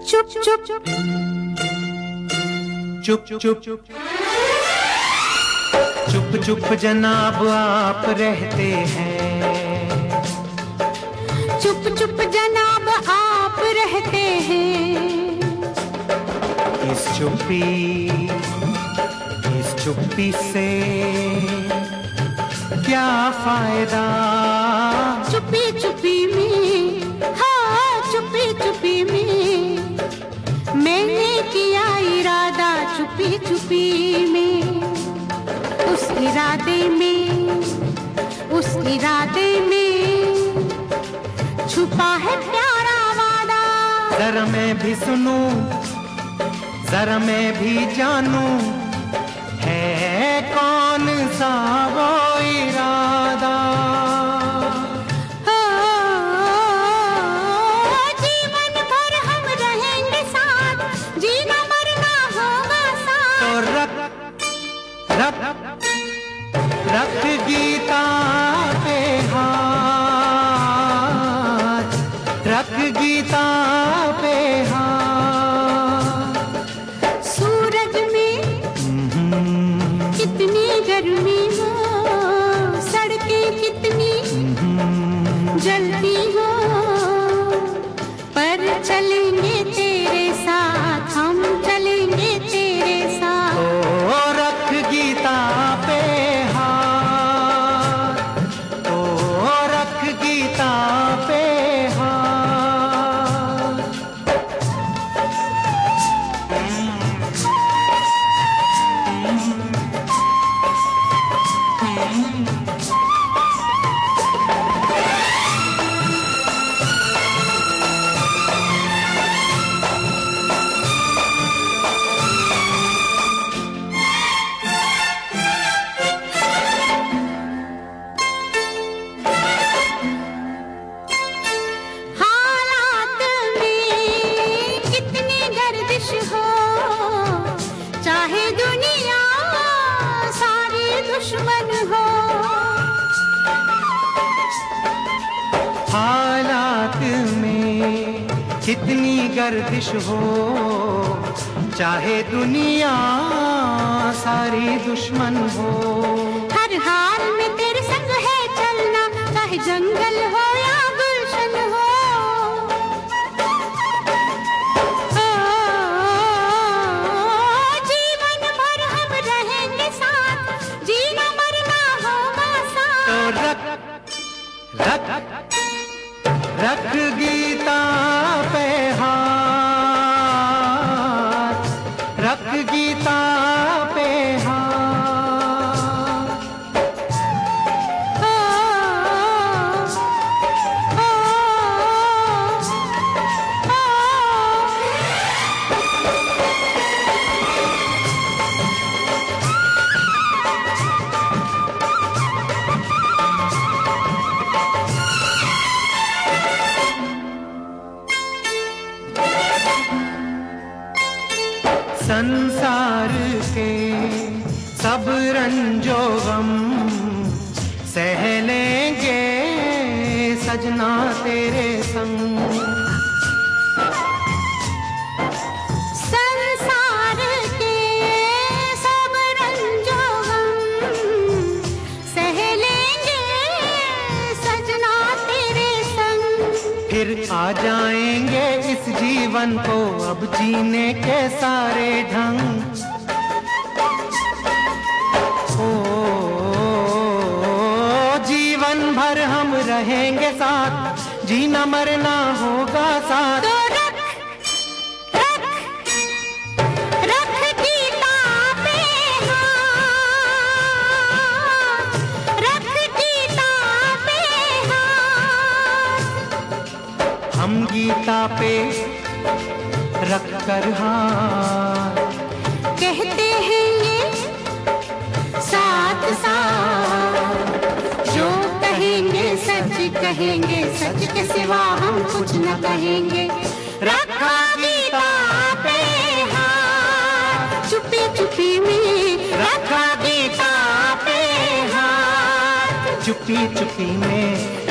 चुप चुप चुप चुप चुप चुप जनाब आप रहते हैं। चुप चुप जनाब आप रहते हैं। इस चुप्पी से क्या फायदा? चुप्पी चुप्पी में, हाँ चुप्पी चुप्पी में मैंने किया इरादा। चुप्पी चुप्पी में उस इरादे में छुपा है प्यारा वादा। जरा मैं भी सुनूं, जरा मैं भी जानूं, है कौन सा वो इरादा? जीवन भर हम रहेंगे साथ, जीना मरना होगा साथ। तो रख गीता पे हाथ, रख गीता पे हाथ। सूरज में कितनी गर्मी हो, सड़कें कितनी जलती हो, पर चलेंगे तेरे साथ, हम चलेंगे तेरे साथ। ओ रख गीता पे हाथ, ओ रख गीता पे हाथ। हालात में कितनी गर्दिश हो, चाहे दुनिया सारी दुश्मन हो। हालात में कितनी गर्दिश हो, चाहे दुनिया सारी दुश्मन हो। हर हाल में तेरे संग है चलना, चाहे जंगल हो या गुलशन हो। जीवन भर हम रहेंगे साथ, जीना मरना होगा तो साथ। रख गीता पे हाथ, रख गीता पे हाथ। संसार के सब रंजो गम सह लेंगे सजना तेरे संग। संसार के सब रंजो गम सह लेंगे सजना तेरे संग। फिर आ जाएंगे इस जीवन को अब जीने के सारे ढंग। ओ जीवन भर हम रहेंगे साथ, जीना मरना होगा साथ। तो रख गीता पे हाथ, रख गीता पे हाथ। हम गीता पे रख कर हाथ कहते हैं ये साथ साथ, जो कहेंगे सच कहेंगे, सच के सिवा हम कुछ न कहेंगे। रखा गीता पे हाथ, चुप्पी चुप्पी में रखा गीता पे हाथ। चुप्पी चुप्पी में